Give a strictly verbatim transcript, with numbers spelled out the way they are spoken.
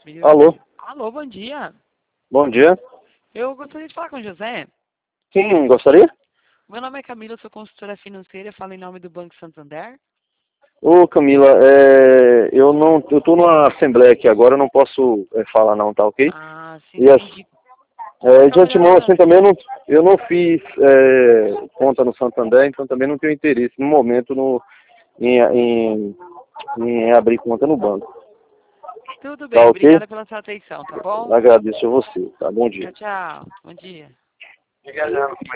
Meu Alô? Deus. Alô, bom dia. Bom dia. Eu gostaria de falar com o José. Quem gostaria? Meu nome é Camila, sou consultora financeira, falo em nome do Banco Santander. Ô Camila, é, eu não, eu tô numa assembleia aqui agora, eu não posso é, falar não, tá ok? Ah, sim, E as, entendi. é, de Então, antemão, melhor... assim, também eu não, eu não fiz é, conta no Santander, então também não tenho interesse no momento no, em, em, em abrir conta no banco. Tudo Tá bem, ok? obrigada pela sua atenção, tá bom? Agradeço a você, tá? Bom dia. Tchau, tchau. Bom dia.